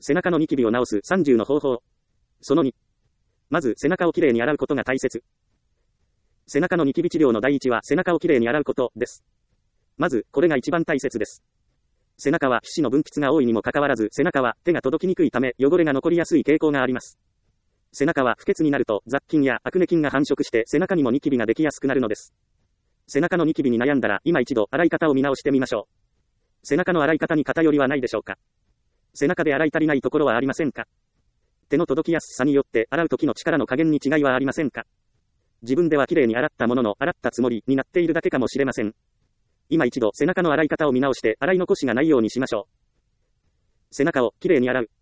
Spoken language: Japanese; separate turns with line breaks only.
背中のニキビを治す30の方法。その2。まず背中をきれいに洗うことが大切。背中のニキビ治療の第一は背中をきれいに洗うことです。まず、これが一番大切です。背中は皮脂の分泌が多いにもかかわらず、背中は手が届きにくいため汚れが残りやすい傾向があります。背中は不潔になると雑菌やアクネ菌が繁殖して背中にもニキビができやすくなるのです。背中のニキビに悩んだら今一度洗い方を見直してみましょう。背中の洗い方に偏りはないでしょうか。背中で洗い足りないところはありませんか。手の届きやすさによって洗う時の力の加減に違いはありませんか。自分ではきれいに洗ったものの洗ったつもりになっているだけかもしれません。今一度背中の洗い方を見直して洗い残しがないようにしましょう。背中をきれいに洗う。